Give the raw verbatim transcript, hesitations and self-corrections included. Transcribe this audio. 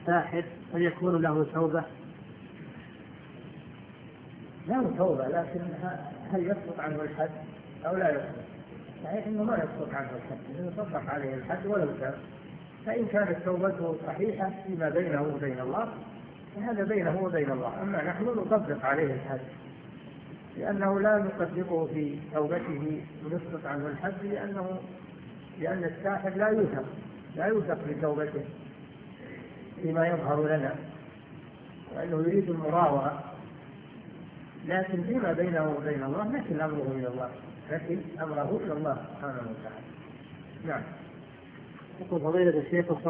الساحر هل يكون له توبة؟ له توبة، لكن هل يسقط عنه الحد أو لا يسقط؟ صحيح إنه ما يسقط عنه الحد، إنه يطبق عليه الحد ولو تاب، فإن كانت توبته صحيحة فيما بينه وبين الله فهذا بينه وبين الله، أما نحن نطبق عليه الحد، لأنه لا نصدقه في توبته ونسقط عنه الحد، لأنه لأن الساحر لا يوثق لا يوثق بتوبته فيما يظهر لنا، وأنه يريد المراوغة، لكن فيما بينه وبين الله لكن أمره إلى الله، لكن أمره إلى الله سبحانه وتعالى. نعم. يقول فضيلة الشيخ